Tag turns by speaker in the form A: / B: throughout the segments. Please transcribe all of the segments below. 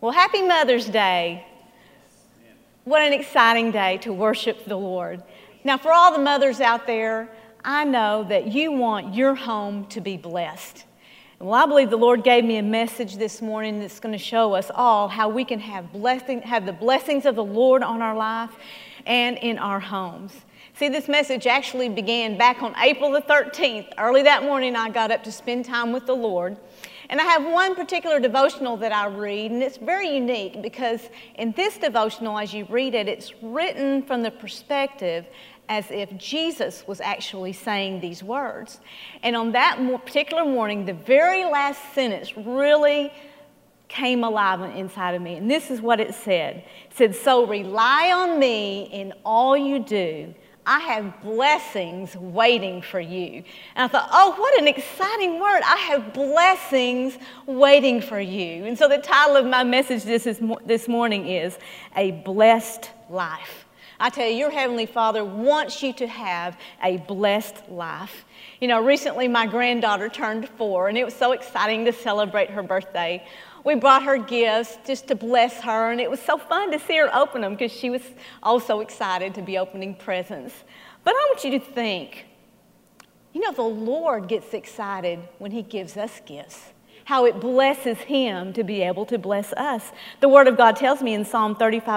A: Well, happy Mother's Day. What an exciting day to worship the Lord. Now, for all the mothers out there, I know that you want your home to be blessed. Well, I believe the Lord gave me a message this morning that's going to show us all how we can have the blessings of the Lord on our life and in our homes. See, this message actually began back on April the 13th. Early that morning, I got up to spend time with the Lord. And I have one particular devotional that I read, and it's very unique because in this devotional, as you read it, it's written from the perspective as if Jesus was actually saying these words. And on that particular morning, the very last sentence really came alive inside of me. And this is what it said. It said, "So rely on me in all you do. I have blessings waiting for you." And I thought, oh, what an exciting word. I have blessings waiting for you. And so the title of my message this morning is A Blessed Life. I tell you, your Heavenly Father wants you to have a blessed life. You know, recently my granddaughter turned 4, and it was so exciting to celebrate her birthday. We brought her gifts just to bless her, and it was so fun to see her open them because she was also excited to be opening presents. But I want you to think, you know, the Lord gets excited when He gives us gifts, how it blesses Him to be able to bless us. The Word of God tells me in Psalm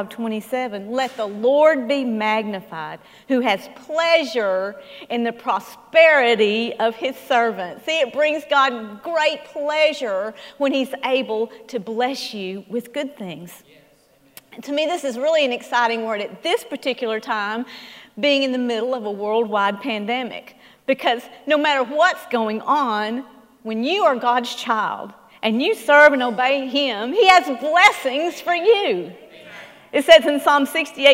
A: 35:27, "Let the Lord be magnified, who has pleasure in the prosperity of His servants." See, it brings God great pleasure when He's able to bless you with good things. And to me, this is really an exciting word at this particular time, being in the middle of a worldwide pandemic. Because no matter what's going on, when you are God's child and you serve and obey Him, He has blessings for you. It says in Psalm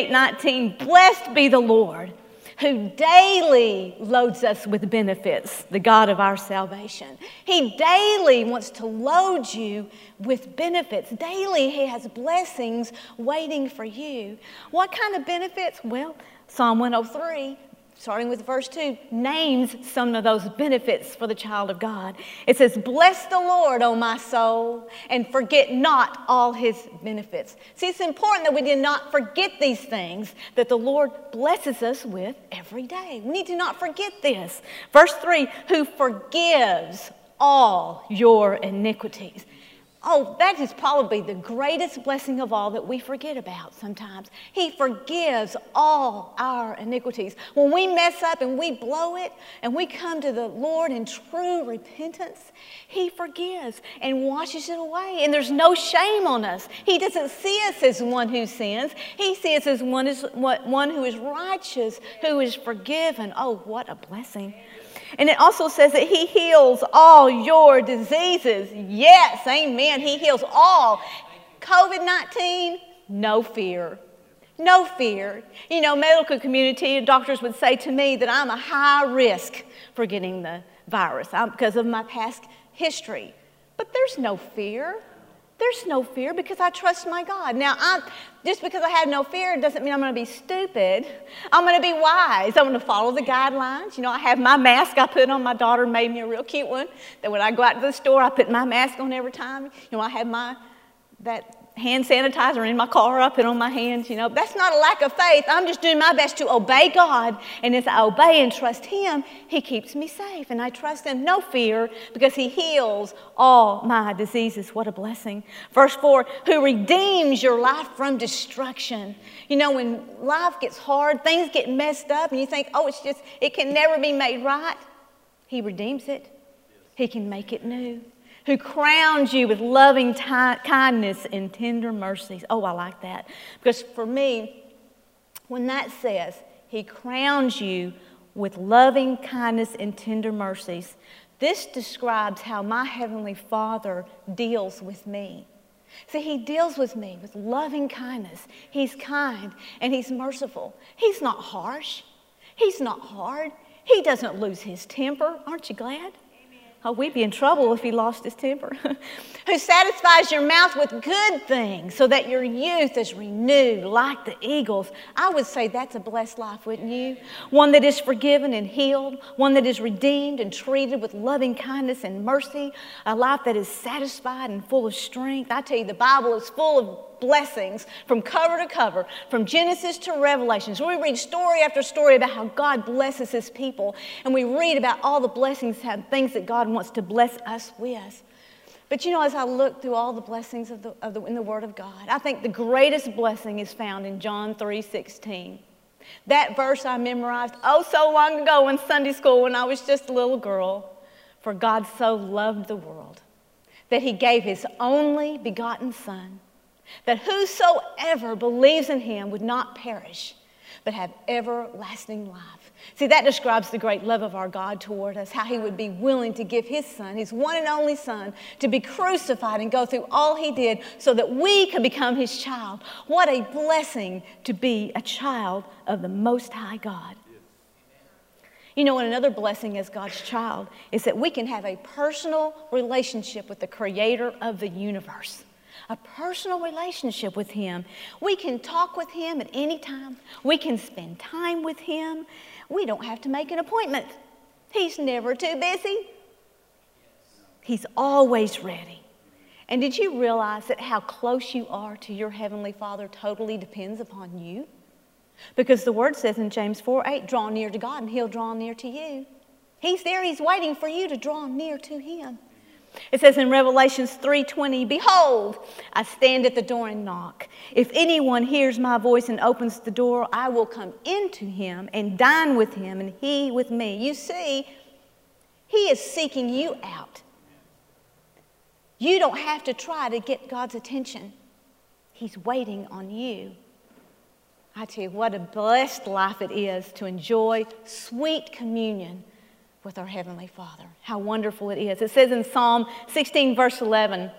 A: 68:19, "Blessed be the Lord, who daily loads us with benefits," the God of our salvation. He daily wants to load you with benefits. Daily He has blessings waiting for you. What kind of benefits? Well, Psalm 103, starting with verse 2, names some of those benefits for the child of God. It says, "Bless the Lord, O my soul, and forget not all His benefits." See, it's important that we do not forget these things that the Lord blesses us with every day. We need to not forget this. Verse 3, "Who forgives all your iniquities." Oh, that is probably the greatest blessing of all that we forget about sometimes. He forgives all our iniquities. When we mess up and we blow it and we come to the Lord in true repentance, He forgives and washes it away. And there's no shame on us. He doesn't see us as one who sins. He sees us as one who is righteous, who is forgiven. Oh, what a blessing. And it also says that He heals all your diseases. Yes, amen. He heals all. COVID-19, no fear. No fear. You know, medical community and doctors would say to me that I'm a high risk for getting the virus because of my past history. But there's no fear. There's no fear because I trust my God. Now, just because I have no fear doesn't mean I'm going to be stupid. I'm going to be wise. I'm going to follow the guidelines. You know, I have my mask I put on. My daughter made me a real cute one that when I go out to the store, I put my mask on every time. You know, I have that hand sanitizer in my car. I put on my hands. You know, that's not a lack of faith. I'm just doing my best to obey God. And as I obey and trust Him, He keeps me safe. And I trust Him, no fear, because He heals all my diseases. What a blessing. Verse 4, "Who redeems your life from destruction." You know, when life gets hard, things get messed up, and you think, oh, it can never be made right. He redeems it. He can make it new. "Who crowns you with loving kindness and tender mercies." Oh, I like that. Because for me, when that says He crowns you with loving kindness and tender mercies, this describes how my Heavenly Father deals with me. See, He deals with me with loving kindness. He's kind and He's merciful. He's not harsh. He's not hard. He doesn't lose His temper. Aren't you glad? Oh, we'd be in trouble if he lost his temper. Who satisfies your mouth with good things so that your youth is renewed like the eagles. I would say that's a blessed life, wouldn't you? One that is forgiven and healed. One that is redeemed and treated with loving kindness and mercy. A life that is satisfied and full of strength. I tell you, the Bible is full of blessings from cover to cover, from Genesis to Revelation. So we read story after story about how God blesses his people, and we read about all the blessings and things that God wants to bless us with. But you know, as I look through all the blessings in the Word of God, I think the greatest blessing is found in John 3:16. That verse I memorized so long ago in Sunday school when I was just a little girl. For God so loved the world that he gave his only begotten Son, that whosoever believes in him would not perish, but have everlasting life. See, that describes the great love of our God toward us, how he would be willing to give his Son, his one and only Son, to be crucified and go through all he did so that we could become his child. What a blessing to be a child of the Most High God. You know, and another blessing as God's child is that we can have a personal relationship with the Creator of the universe. A personal relationship with him. We can talk with him at any time. We can spend time with him. We don't have to make an appointment. He's never too busy. He's always ready. And did you realize that how close you are to your Heavenly Father totally depends upon you? Because the Word says in James 4:8, draw near to God and he'll draw near to you. He's there. He's waiting for you to draw near to him. It says in Revelations 3:20, behold, I stand at the door and knock. If anyone hears my voice and opens the door, I will come into him and dine with him and he with me. You see, he is seeking you out. You don't have to try to get God's attention. He's waiting on you. I tell you, what a blessed life it is to enjoy sweet communion with our Heavenly Father. How wonderful it is. It says in Psalm 16, verse 11,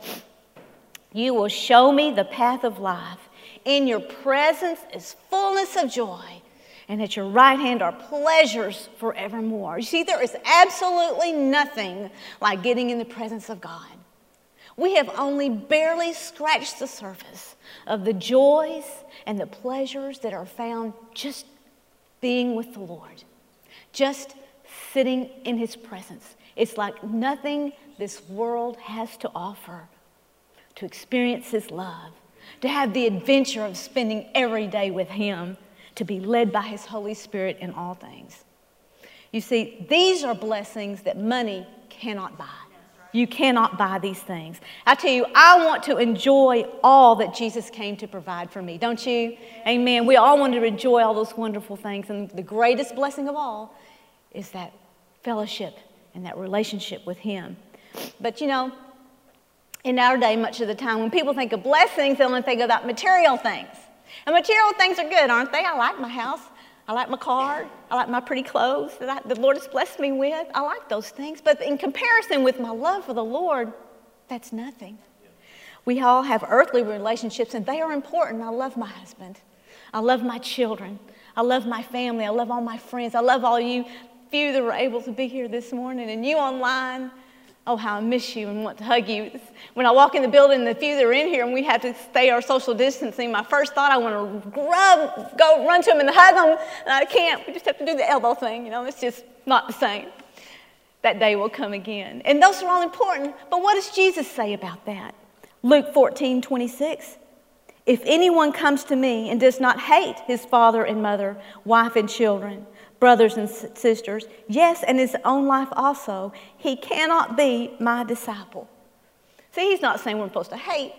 A: you will show me the path of life. In your presence is fullness of joy, and at your right hand are pleasures forevermore. You see, there is absolutely nothing like getting in the presence of God. We have only barely scratched the surface of the joys and the pleasures that are found just being with the Lord, just sitting in his presence. It's like nothing this world has to offer. To experience his love, to have the adventure of spending every day with him, to be led by his Holy Spirit in all things. You see, these are blessings that money cannot buy. You cannot buy these things. I tell you, I want to enjoy all that Jesus came to provide for me. Don't you? Amen. We all want to enjoy all those wonderful things. And the greatest blessing of all is that fellowship and that relationship with him. But you know, in our day, much of the time, when people think of blessings, they only think about material things. And material things are good, aren't they? I like my house. I like my car. I like my pretty clothes that the Lord has blessed me with. I like those things. But in comparison with my love for the Lord, that's nothing. We all have earthly relationships, and they are important. I love my husband. I love my children. I love my family. I love all my friends. I love all you few that were able to be here this morning, and you online. Oh, how I miss you and want to hug you. When I walk in the building, the few that are in here, and we have to stay our social distancing, my first thought, I want to go run to them and hug them, and I can't. We just have to do the elbow thing, you know. It's just not the same. That day will come again. And those are all important, but what does Jesus say about that? Luke 14:26. If anyone comes to me and does not hate his father and mother, wife and children, brothers and sisters, yes, and his own life also, he cannot be my disciple. See, he's not saying we're supposed to hate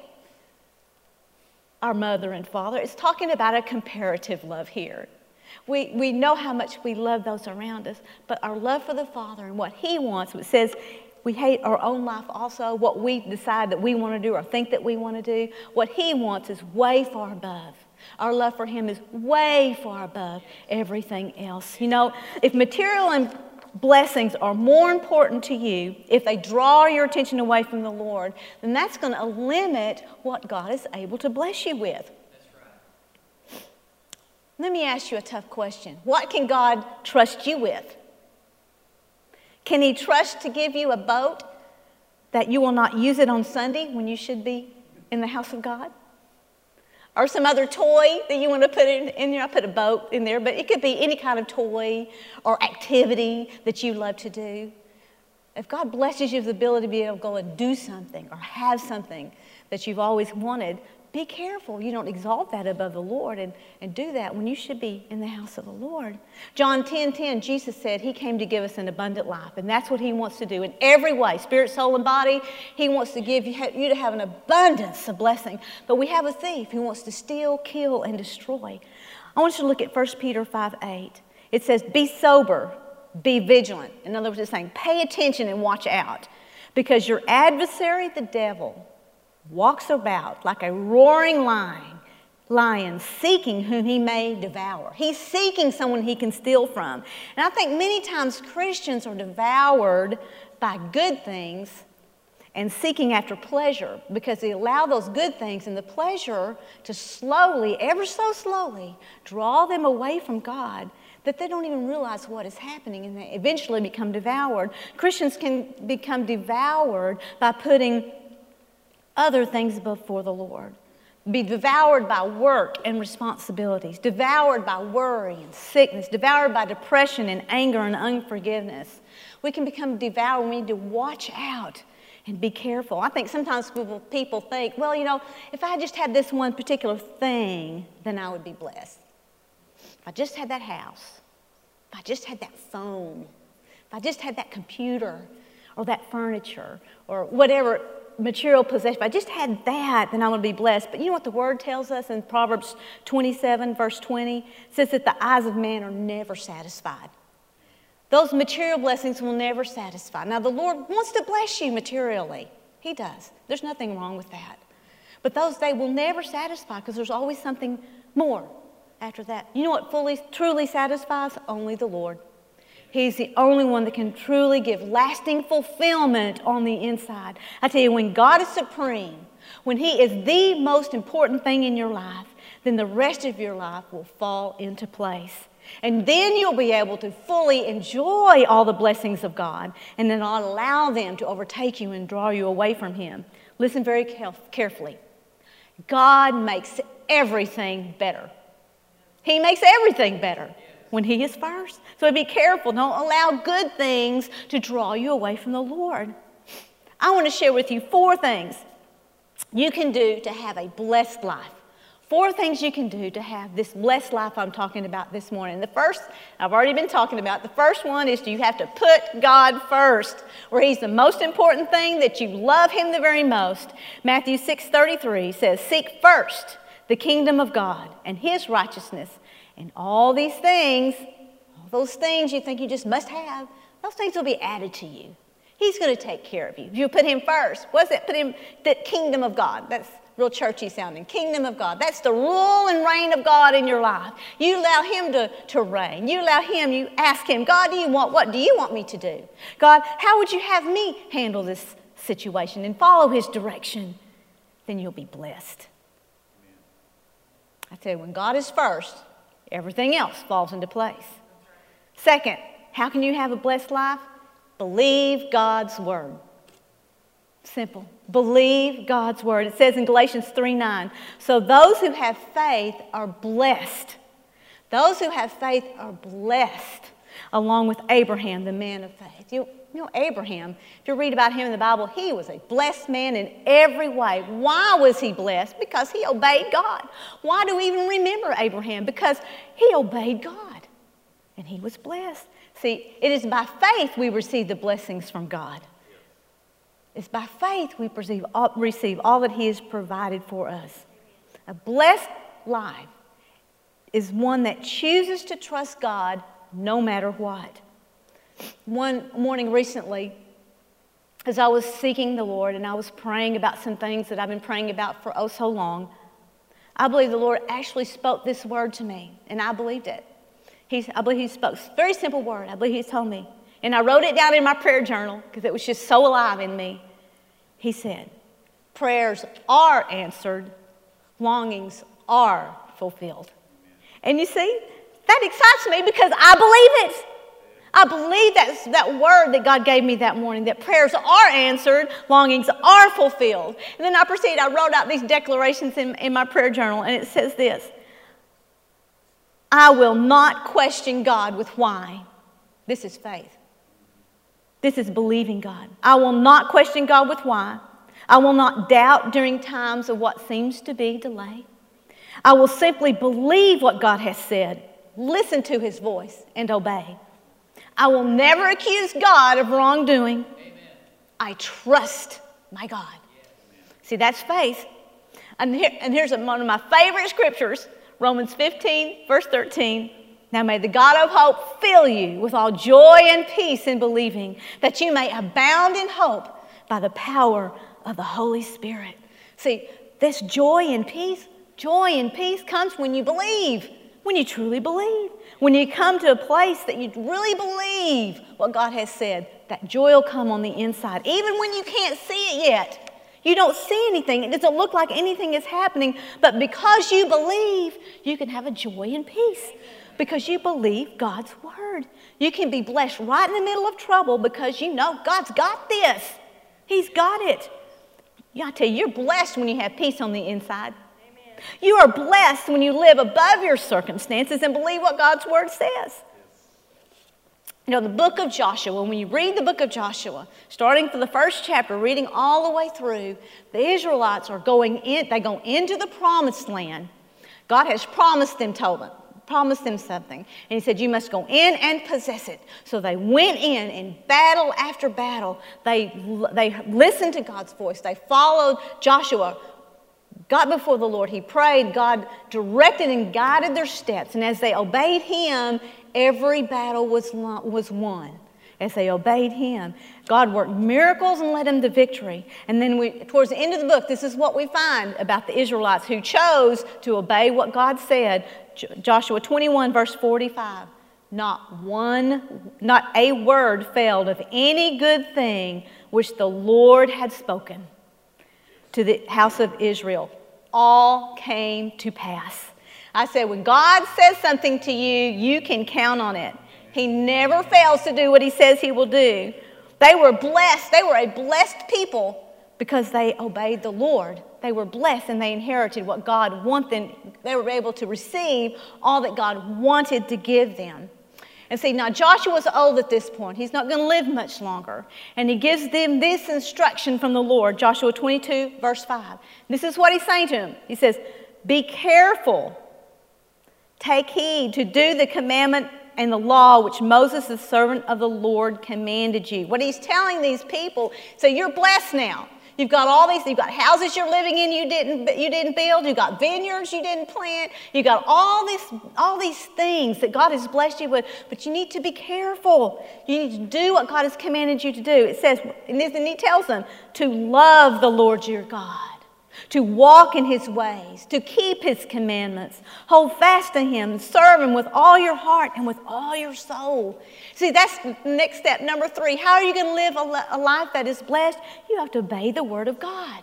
A: our mother and father. It's talking about a comparative love here. We know how much we love those around us, but our love for the Father and what he wants, it says we hate our own life also, what we decide that we want to do or think that we want to do. What he wants is way far above. Our love for him is way far above everything else. You know, if material and blessings are more important to you, if they draw your attention away from the Lord, then that's going to limit what God is able to bless you with. That's right. Let me ask you a tough question. What can God trust you with? Can He trust to give you a boat that you will not use it on Sunday when you should be in the house of God? Or some other toy that you want to put in there? I put a boat in there, but it could be any kind of toy or activity that you love to do. If God blesses you with the ability to be able to go and do something or have something that you've always wanted, be careful you don't exalt that above the Lord and do that when you should be in the house of the Lord. John 10:10, Jesus said He came to give us an abundant life, and that's what He wants to do in every way, spirit, soul, and body. He wants to give you to have an abundance of blessing. But we have a thief who wants to steal, kill, and destroy. I want you to look at 1 Peter 5:8. It says, be sober, be vigilant. In other words, it's saying pay attention and watch out, because your adversary, the devil, walks about like a roaring lion, seeking whom he may devour. He's seeking someone he can steal from. And I think many times Christians are devoured by good things and seeking after pleasure, because they allow those good things and the pleasure to slowly, ever so slowly, draw them away from God, that they don't even realize what is happening, and they eventually become devoured. Christians can become devoured by putting other things before the Lord. Be devoured by work and responsibilities, devoured by worry and sickness, devoured by depression and anger and unforgiveness. We can become devoured. We need to watch out and be careful. I think sometimes people think, well, you know, if I just had this one particular thing, then I would be blessed. If I just had that house, if I just had that phone, if I just had that computer or that furniture or whatever material possession, if I just had that, then I would be blessed. But you know what the Word tells us in Proverbs 27, verse 20? It says that the eyes of man are never satisfied. Those material blessings will never satisfy. Now, the Lord wants to bless you materially. He does. There's nothing wrong with that. But they will never satisfy, because there's always something more after that. You know what truly satisfies? Only the Lord. He's the only one that can truly give lasting fulfillment on the inside. I tell you, when God is supreme, when He is the most important thing in your life, then the rest of your life will fall into place. And then you'll be able to fully enjoy all the blessings of God and then not allow them to overtake you and draw you away from Him. Listen very carefully. God makes everything better. He makes everything better when He is first. So be careful. Don't allow good things to draw you away from the Lord. I want to share with you 4 things you can do to have a blessed life. 4 things you can do to have this blessed life I'm talking about this morning. The first, I've already been talking about. The first one is you have to put God first, where He's the most important thing, that you love Him the very most. Matthew 6:33 says, seek first the kingdom of God and His righteousness, and all these things, all those things you think you just must have, those things will be added to you. He's going to take care of you. If you put Him first, what's that? Put Him, the kingdom of God. That's real churchy sounding. Kingdom of God. That's the rule and reign of God in your life. You allow Him to reign. You allow Him, you ask Him, God, what do you want me to do? God, how would you have me handle this situation? And follow His direction. Then you'll be blessed. I tell you, when God is first, everything else falls into place. Second, how can you have a blessed life? Believe God's word. Simple. Believe God's word. It says in Galatians 3:9, so those who have faith are blessed. Those who have faith are blessed, along with Abraham, the man of faith. You know, Abraham, if you read about him in the Bible, he was a blessed man in every way. Why was he blessed? Because he obeyed God. Why do we even remember Abraham? Because he obeyed God, and he was blessed. See, it is by faith we receive the blessings from God. It's by faith we receive all that He has provided for us. A blessed life is one that chooses to trust God no matter what. One morning recently, as I was seeking the Lord and I was praying about some things that I've been praying about for oh so long, I believe the Lord actually spoke this word to me, and I believed it. I believe He spoke a very simple word. I believe He told me. And I wrote it down in my prayer journal because it was just so alive in me. He said, prayers are answered, longings are fulfilled. And you see, that excites me because I believe it. I believe that word that God gave me that morning, that prayers are answered, longings are fulfilled. And then I wrote out these declarations in my prayer journal, and it says this: I will not question God with why. This is faith. This is believing God. I will not question God with why. I will not doubt during times of what seems to be delay. I will simply believe what God has said, listen to His voice, and obey. I will never accuse God of wrongdoing. Amen. I trust my God. Yes. See, that's faith. And here's one of my favorite scriptures, Romans 15, verse 13. Now may the God of hope fill you with all joy and peace in believing, that you may abound in hope by the power of the Holy Spirit. See, this joy and peace comes when you believe, when you truly believe. When you come to a place that you really believe what God has said, that joy will come on the inside. Even when you can't see it yet. You don't see anything. It doesn't look like anything is happening. But because you believe, you can have a joy and peace. Because you believe God's word. You can be blessed right in the middle of trouble because you know God's got this. He's got it. I tell you, you're blessed when you have peace on the inside. You are blessed when you live above your circumstances and believe what God's word says. You know, the book of Joshua, when you read the book of Joshua, starting from the first chapter, reading all the way through, the Israelites are going in, they go into the promised land. God has promised them something. And He said, you must go in and possess it. So they went in battle after battle. They listened to God's voice. They followed Joshua, got before the Lord. He prayed. God directed and guided their steps. And as they obeyed Him, every battle was won. As they obeyed Him, God worked miracles and led them to victory. And then towards the end of the book, this is what we find about the Israelites who chose to obey what God said. Joshua 21, verse 45. Not a word failed of any good thing which the Lord had spoken to the house of Israel. All came to pass. I said, when God says something to you, you can count on it. He never fails to do what He says He will do. They were blessed. They were a blessed people because they obeyed the Lord. They were blessed and they inherited what God wanted them. They were able to receive all that God wanted to give them. And see, now Joshua's old at this point. He's not going to live much longer. And he gives them this instruction from the Lord, Joshua 22, verse 5. This is what he's saying to them. He says, be careful, take heed to do the commandment and the law which Moses, the servant of the Lord, commanded you. What he's telling these people, so you're blessed now. You've got all these, you've got houses you're living in you didn't build. You've got vineyards you didn't plant. You've got all these things that God has blessed you with, but you need to be careful. You need to do what God has commanded you to do. It says, and He tells them to love the Lord your God, to walk in His ways, to keep His commandments, hold fast to Him, serve Him with all your heart and with all your soul. See, that's the next step, number 3. How are you going to live a life that is blessed? You have to obey the Word of God.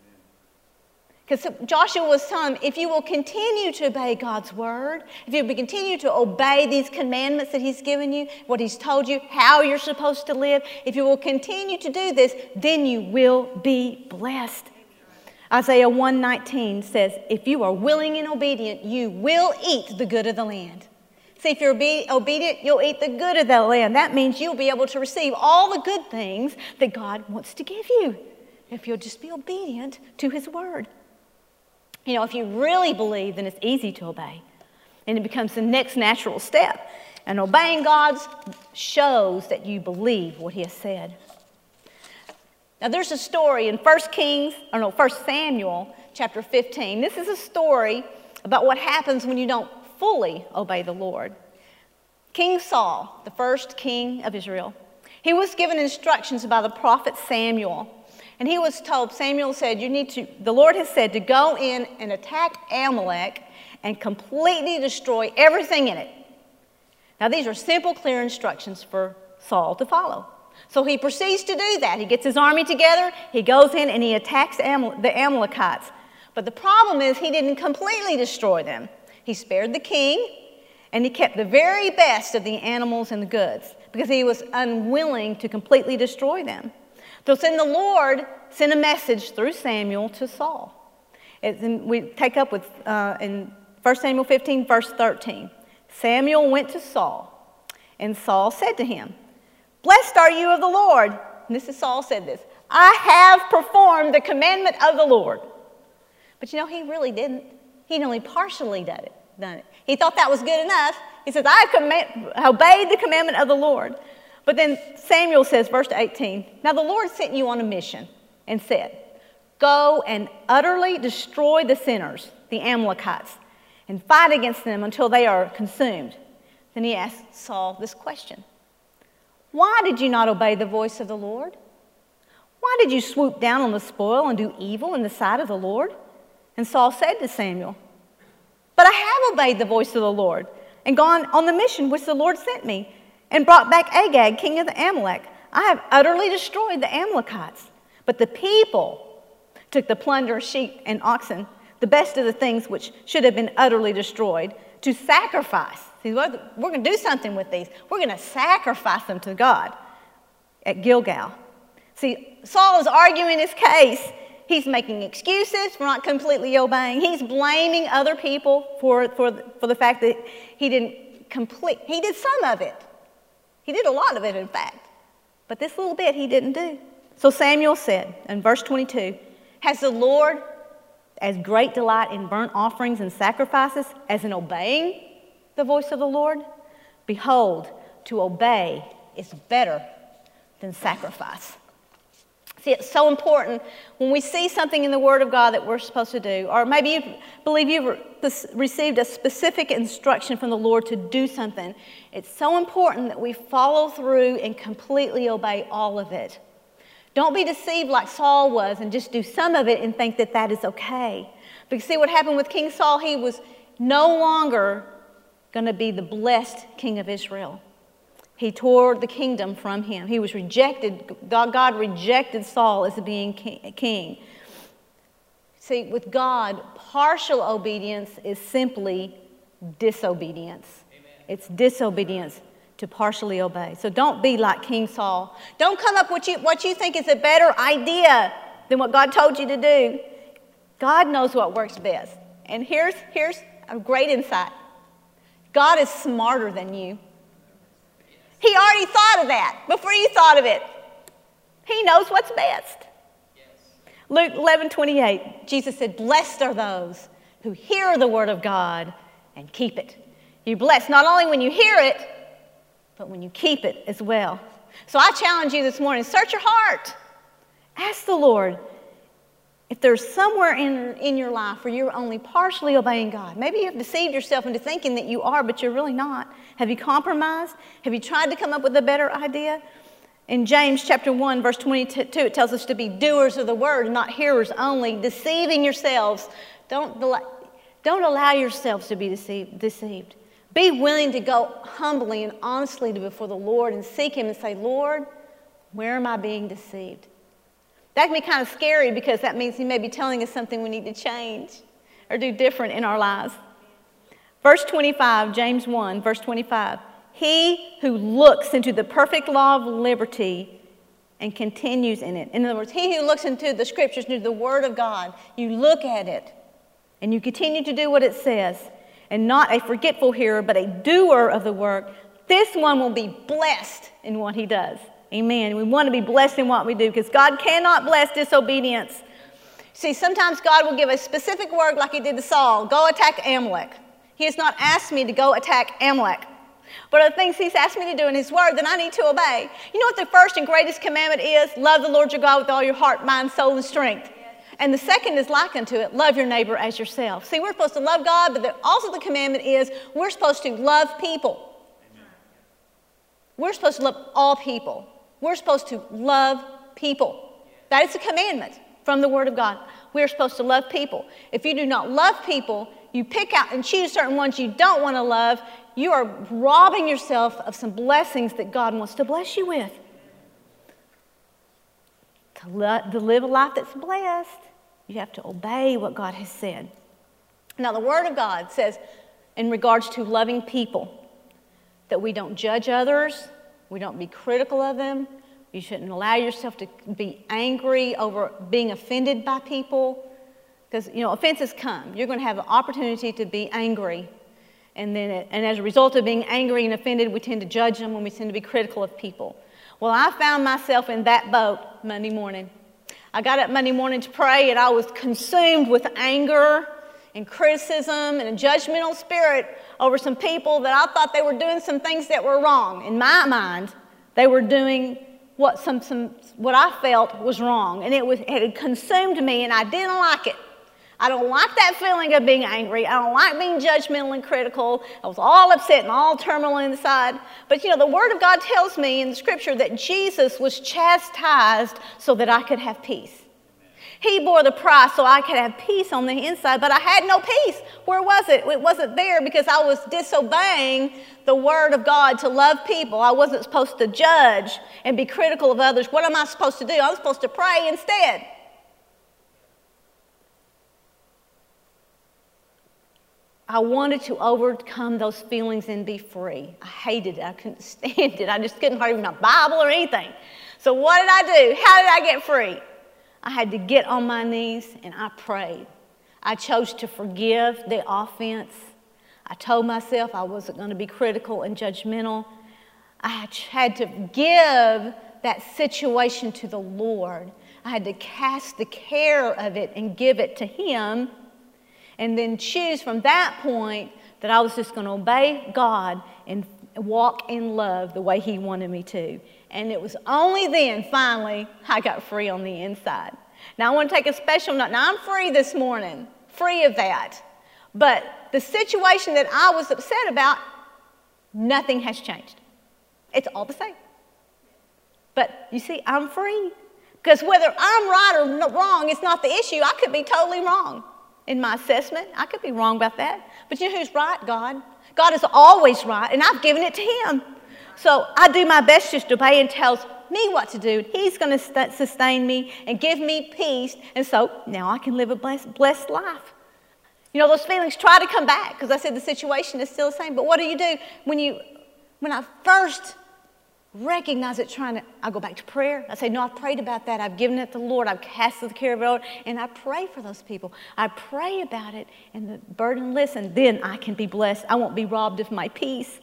A: Because Joshua was telling them, if you will continue to obey God's Word, if you will continue to obey these commandments that He's given you, what He's told you, how you're supposed to live, if you will continue to do this, then you will be blessed. Isaiah 1:19 says, if you are willing and obedient, you will eat the good of the land. See, if you're obedient, you'll eat the good of the land. That means you'll be able to receive all the good things that God wants to give you if you'll just be obedient to His word. You know, if you really believe, then it's easy to obey. And it becomes the next natural step. And obeying God shows that you believe what He has said. Now, there's a story in 1 Samuel chapter 15. This is a story about what happens when you don't fully obey the Lord. King Saul, the first king of Israel, he was given instructions by the prophet Samuel. And he was told, Samuel said, the Lord has said to go in and attack Amalek and completely destroy everything in it. Now, these are simple, clear instructions for Saul to follow. So he proceeds to do that. He gets his army together, he goes in and he attacks the Amalekites. But the problem is he didn't completely destroy them. He spared the king and he kept the very best of the animals and the goods. because he was unwilling to completely destroy them. So then the Lord sent a message through Samuel to Saul. We take up with in 1 Samuel 15, verse 13. Samuel went to Saul, and Saul said to him, "Blessed are you of the Lord." And this is Saul said this. "I have performed the commandment of the Lord." But you know, he really didn't. He'd only partially done it. He thought that was good enough. He says, "I obeyed the commandment of the Lord." But then Samuel says, verse 18, "Now the Lord sent you on a mission and said, 'Go and utterly destroy the sinners, the Amalekites, and fight against them until they are consumed.'" Then he asked Saul this question: "Why did you not obey the voice of the Lord? Why did you swoop down on the spoil and do evil in the sight of the Lord?" And Saul said to Samuel, "But I have obeyed the voice of the Lord and gone on the mission which the Lord sent me and brought back Agag, king of the Amalek. I have utterly destroyed the Amalekites. But the people took the plunder of sheep and oxen, the best of the things which should have been utterly destroyed, to sacrifice." See, we're going to do something with these. We're going to sacrifice them to God at Gilgal. See, Saul is arguing his case. He's making excuses for not completely obeying. He's blaming other people for the fact that he didn't complete. He did some of it. He did a lot of it, in fact. But this little bit he didn't do. So Samuel said in verse 22, "Has the Lord as great delight in burnt offerings and sacrifices as in obeying the voice of the Lord? Behold, to obey is better than sacrifice." See, it's so important when we see something in the Word of God that we're supposed to do, or maybe you believe you've received a specific instruction from the Lord to do something. It's so important that we follow through and completely obey all of it. Don't be deceived like Saul was and just do some of it and think that that is okay. Because see what happened with King Saul? He was no longer going to be the blessed king of Israel. He tore the kingdom from him. He was rejected. God rejected Saul as being king. See, with God, partial obedience is simply disobedience. Amen. It's disobedience to partially obey. So don't be like King Saul. Don't come up with what you think is a better idea than what God told you to do. God knows what works best. And here's a great insight. God is smarter than you. He already thought of that before you thought of it. He knows what's best. Yes. Luke 11:28, Jesus said, "Blessed are those who hear the word of God and keep it." You're blessed not only when you hear it, but when you keep it as well. So I challenge you this morning, search your heart. Ask the Lord if there's somewhere in your life where you're only partially obeying God. Maybe you've deceived yourself into thinking that you are, but you're really not. Have you compromised? Have you tried to come up with a better idea? In James chapter 1, verse 22, it tells us to be doers of the word, not hearers only, deceiving yourselves. Don't allow yourselves to be deceived. Be willing to go humbly and honestly before the Lord and seek Him and say, "Lord, where am I being deceived?" That can be kind of scary because that means He may be telling us something we need to change or do different in our lives. Verse 25, James 1, verse 25. "He who looks into the perfect law of liberty and continues in it." In other words, he who looks into the scriptures, into the word of God, you look at it and you continue to do what it says, and not a forgetful hearer, but a doer of the work, this one will be blessed in what he does. Amen. We want to be blessed in what we do because God cannot bless disobedience. See, sometimes God will give a specific word like He did to Saul. Go attack Amalek. He has not asked me to go attack Amalek. But are the things He's asked me to do in His word that I need to obey. You know what the first and greatest commandment is? Love the Lord your God with all your heart, mind, soul, and strength. And the second is like unto it, love your neighbor as yourself. See, we're supposed to love God, but also the commandment is we're supposed to love people. Amen. We're supposed to love all people. We're supposed to love people. That is a commandment from the Word of God. We're supposed to love people. If you do not love people, you pick out and choose certain ones you don't want to love, you are robbing yourself of some blessings that God wants to bless you with. To live a life that's blessed, you have to obey what God has said. Now, the Word of God says, in regards to loving people, that we don't judge others, We don't be critical of them. You shouldn't allow yourself to be angry over being offended by people. Because, offenses come. You're going to have an opportunity to be angry. And as a result of being angry and offended, we tend to judge them and we tend to be critical of people. Well, I found myself in that boat Monday morning. I got up Monday morning to pray, and I was consumed with anger and criticism and a judgmental spirit over some people that I thought they were doing some things that were wrong. In my mind, they were doing what I felt was wrong, and it had consumed me, and I didn't like it. I don't like that feeling of being angry. I don't like being judgmental and critical. I was all upset and all turmoil inside. But the Word of God tells me in the Scripture that Jesus was chastised so that I could have peace. He bore the price so I could have peace on the inside, but I had no peace. Where was it? It wasn't there because I was disobeying the Word of God to love people. I wasn't supposed to judge and be critical of others. What am I supposed to do? I'm supposed to pray instead. I wanted to overcome those feelings and be free. I hated it. I couldn't stand it. I just couldn't hardly read my Bible or anything. So what did I do? How did I get free? I had to get on my knees and I prayed. I chose to forgive the offense. I told myself I wasn't going to be critical and judgmental. I had to give that situation to the Lord. I had to cast the care of it and give it to Him. And then choose from that point that I was just going to obey God and walk in love the way He wanted me to. And it was only then, finally, I got free on the inside. Now, I want to take a special note. Now, I'm free this morning, free of that. But the situation that I was upset about, nothing has changed. It's all the same. But you see, I'm free. Because whether I'm right or wrong, it's not the issue. I could be totally wrong. In my assessment, I could be wrong about that. But you know who's right? God. God is always right, and I've given it to Him. So I do my best just to obey and tells me what to do. He's going to sustain me and give me peace. And so now I can live a blessed life. Those feelings try to come back because I said the situation is still the same. But what do? When I first recognize it, I go back to prayer. I say, no, I've prayed about that. I've given it to the Lord. I've cast the care of it, and I pray for those people. I pray about it, and the burden lifts, and then I can be blessed. I won't be robbed of my peace.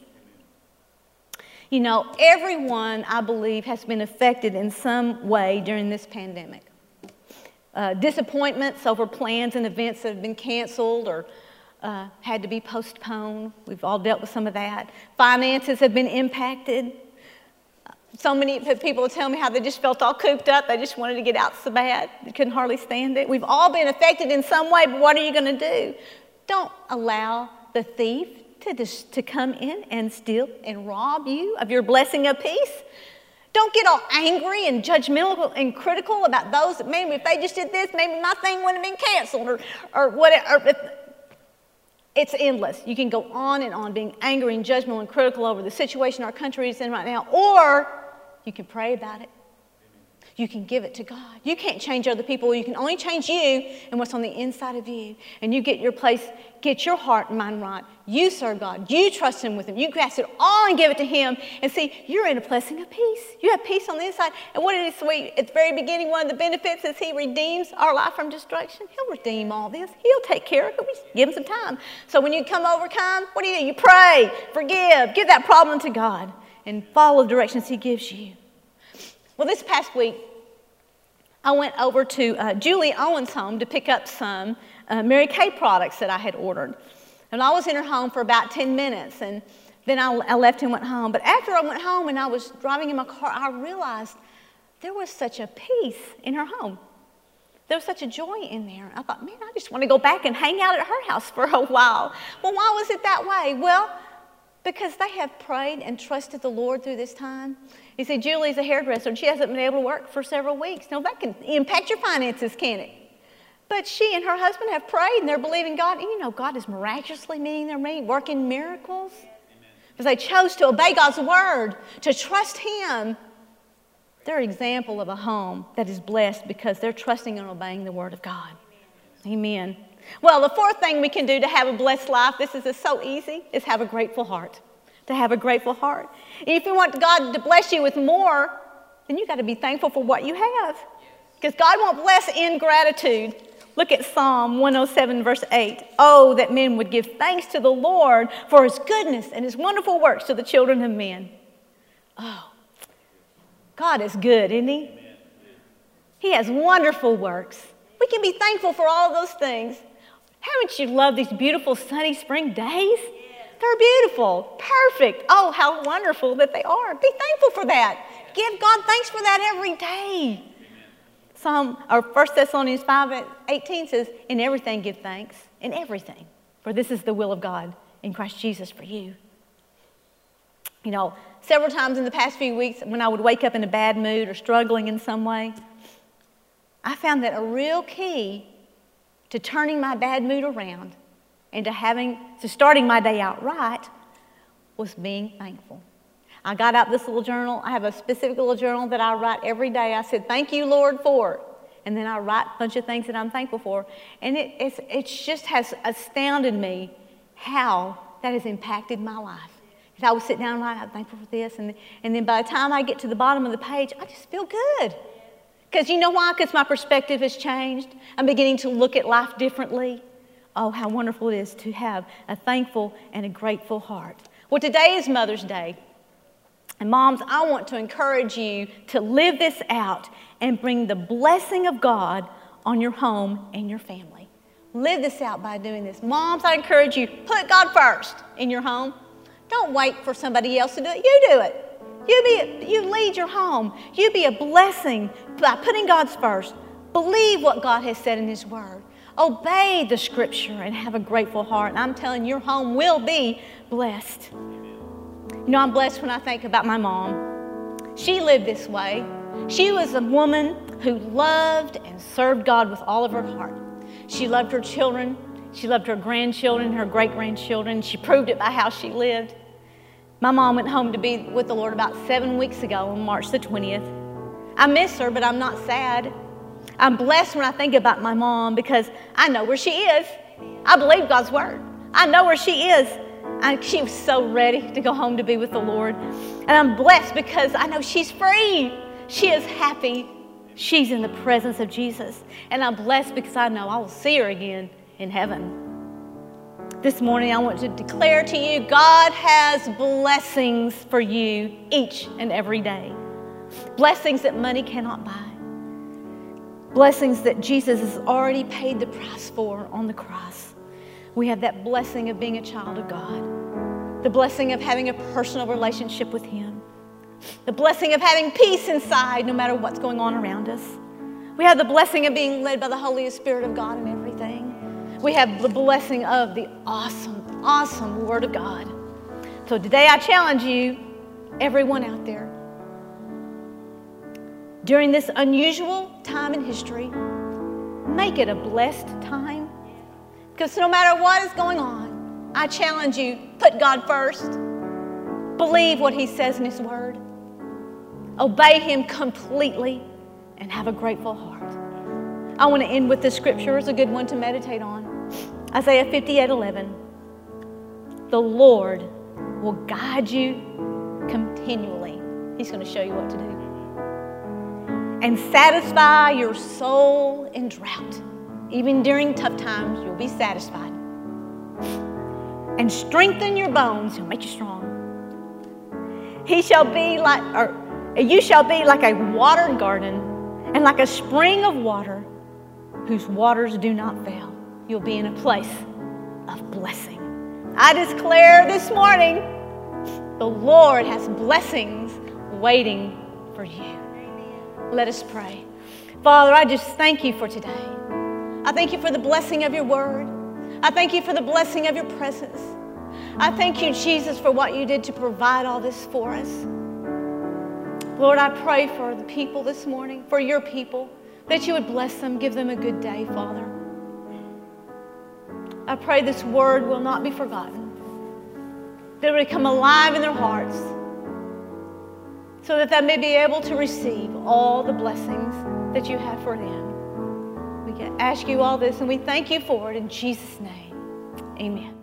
A: Everyone, I believe, has been affected in some way during this pandemic. Disappointments over plans and events that have been canceled or had to be postponed. We've all dealt with some of that. Finances have been impacted. So many people tell me how they just felt all cooped up. They just wanted to get out so bad. They couldn't hardly stand it. We've all been affected in some way, but what are you going to do? Don't allow the thief to come in and steal and rob you of your blessing of peace. Don't get all angry and judgmental and critical about those that maybe if they just did this, maybe my thing wouldn't have been canceled or whatever. It's endless. You can go on and on being angry and judgmental and critical over the situation our country is in right now, or you can pray about it. You can give it to God. You can't change other people. You can only change you and what's on the inside of you. And you get your place, get your heart and mind right. You serve God. You trust Him with Him. You grasp it all and give it to Him. And see, you're in a blessing of peace. You have peace on the inside. And what is sweet, at the very beginning, one of the benefits is He redeems our life from destruction. He'll redeem all this. He'll take care of it. We just give Him some time. So when you come overcome, what do? You pray, forgive, give that problem to God, and follow the directions He gives you. Well, this past week, I went over to Julie Owen's home to pick up some Mary Kay products that I had ordered. And I was in her home for about 10 minutes, and then I left and went home. But after I went home and I was driving in my car, I realized there was such a peace in her home. There was such a joy in there. I thought, man, I just want to go back and hang out at her house for a while. Well, why was it that way? Well, because they have prayed and trusted the Lord through this time. You see, Julie's a hairdresser, and she hasn't been able to work for several weeks. Now, that can impact your finances, can it? But she and her husband have prayed, and they're believing God. And God is miraculously meeting their need, working miracles. Because they chose to obey God's word, to trust Him. They're an example of a home that is blessed because they're trusting and obeying the word of God. Amen. Well, the fourth thing we can do to have a blessed life, this is so easy, is have a grateful heart. to have a grateful heart. And if you want God to bless you with more, then you got to be thankful for what you have. Because God won't bless ingratitude. Look at Psalm 107, verse 8. Oh, that men would give thanks to the Lord for his goodness and his wonderful works to the children of men. Oh, God is good, isn't he? He has wonderful works. We can be thankful for all of those things. Haven't you loved these beautiful sunny spring days? They're beautiful, perfect. Oh, how wonderful that they are. Be thankful for that. Give God thanks for that every day. 1 Thessalonians 5:18 says, in everything give thanks, in everything. For this is the will of God in Christ Jesus for you. You know, several times in the past few weeks when I would wake up in a bad mood or struggling in some way, I found that a real key to turning my bad mood around and to starting my day out right was being thankful. I got out this little journal. I have a specific little journal that I write every day. I said, thank you, Lord, for. And then I write a bunch of things that I'm thankful for. And it just has astounded me how that has impacted my life. If I would sit down and write, I'm thankful for this. And then by the time I get to the bottom of the page, I just feel good. Because you know why? Because my perspective has changed. I'm beginning to look at life differently. Oh, how wonderful it is to have a thankful and a grateful heart. Well, today is Mother's Day. And moms, I want to encourage you to live this out and bring the blessing of God on your home and your family. Live this out by doing this. Moms, I encourage you, put God first in your home. Don't wait for somebody else to do it. You do it. You lead your home. You be a blessing by putting God's first. Believe what God has said in His Word. Obey the Scripture and have a grateful heart. And I'm telling you, your home will be blessed. You know, I'm blessed when I think about my mom. She lived this way. She was a woman who loved and served God with all of her heart. She loved her children. She loved her grandchildren, her great-grandchildren. She proved it by how she lived. My mom went home to be with the Lord about 7 weeks ago on March the 20th. I miss her, but I'm not sad. I'm blessed when I think about my mom because I know where she is. I believe God's Word. I know where she is. She was so ready to go home to be with the Lord. And I'm blessed because I know she's free. She is happy. She's in the presence of Jesus. And I'm blessed because I know I will see her again in heaven. This morning I want to declare to you, God has blessings for you each and every day. Blessings that money cannot buy. Blessings that Jesus has already paid the price for on the cross. We have that blessing of being a child of God. The blessing of having a personal relationship with Him. The blessing of having peace inside no matter what's going on around us. We have the blessing of being led by the Holy Spirit of God in everything. We have the blessing of the awesome, awesome Word of God. So today I challenge you, everyone out there, during this unusual time in history, make it a blessed time. Because no matter what is going on, I challenge you, put God first. Believe what He says in His Word. Obey Him completely and have a grateful heart. I want to end with this scripture. It's a good one to meditate on. Isaiah 58:11. The Lord will guide you continually. He's going to show you what to do. And satisfy your soul in drought. Even during tough times, you'll be satisfied. And strengthen your bones. He'll make you strong. You shall be like a watered garden and like a spring of water whose waters do not fail. You'll be in a place of blessing. I declare this morning, the Lord has blessings waiting for you. Let us pray. Father, I just thank you for today. I thank you for the blessing of your word. I thank you for the blessing of your presence. I thank you, Jesus, for what you did to provide all this for us. Lord, I pray for the people this morning, for your people, that you would bless them, give them a good day, Father. I pray this word will not be forgotten, that it would come alive in their hearts, so that they may be able to receive all the blessings that you have for them. We ask you all this, and we thank you for it in Jesus' name. Amen.